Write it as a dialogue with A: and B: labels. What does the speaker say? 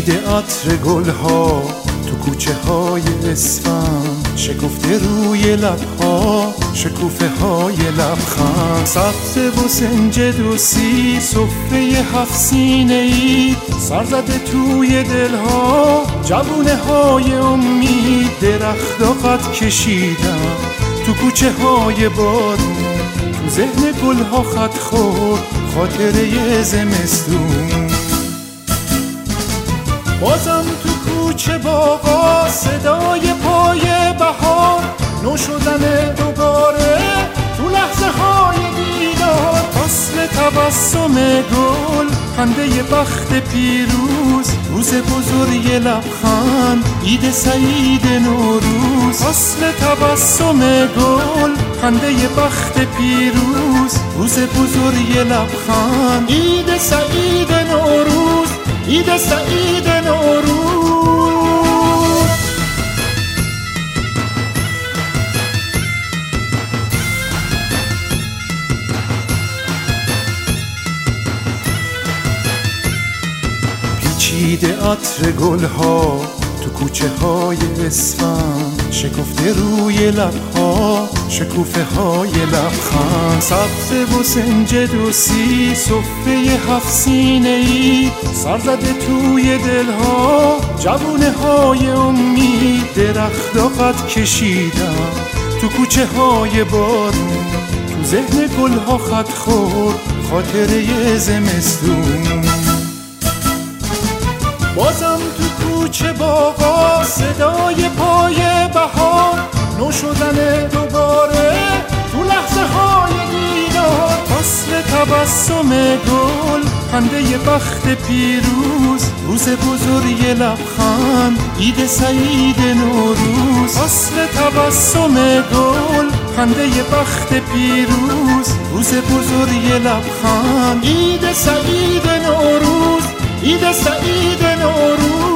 A: پیچیده عطر گلها تو کوچه های اسفند، شکفته روی لبها شکوفه های لبخند. سبزه و سنجد و سی سفره 7 سینه ای، سر زده توی دلها جوونه های امید. درخت قد کشیدم تو کوچه های بارون، تو ذهن گلها خط خورد خاطره زمستون. بازم تو کوچه باغا صدای پای بهار، نو شدن دوباره تو لحظه های دیدار. فصل تبسم گل، خنده بخت پیروز، روز بزرگ لبخند، عید سعید نوروز. فصل تبسم گل، خنده بخت پیروز، روز بزرگ لبخند، عید سعید نوروز، عید سعید نوروز. پیچیده عطر گلها تو کوچه های اسفند، شکفته روی لبها شکوفه های لبخند. سبزه و سنجد و سی سفره 7 سینه ای، سر زده توی دلها جوونه های امید. درخت قد کشیدم تو کوچه های بارون، تو ذهن گلها خط خورد خاطره زمستون. بازم تو کوچه باغا صدای پای بهار، نو شدن دوباره تو لحظه های دیدار. فصل تبسم گل، خنده بخت پیروز، روز بزرگ لبخند، عید سعید نوروز. فصل تبسم گل، خنده بخت پیروز، روز بزرگ لبخند، عید سعید نوروز، عید سعید نوروز.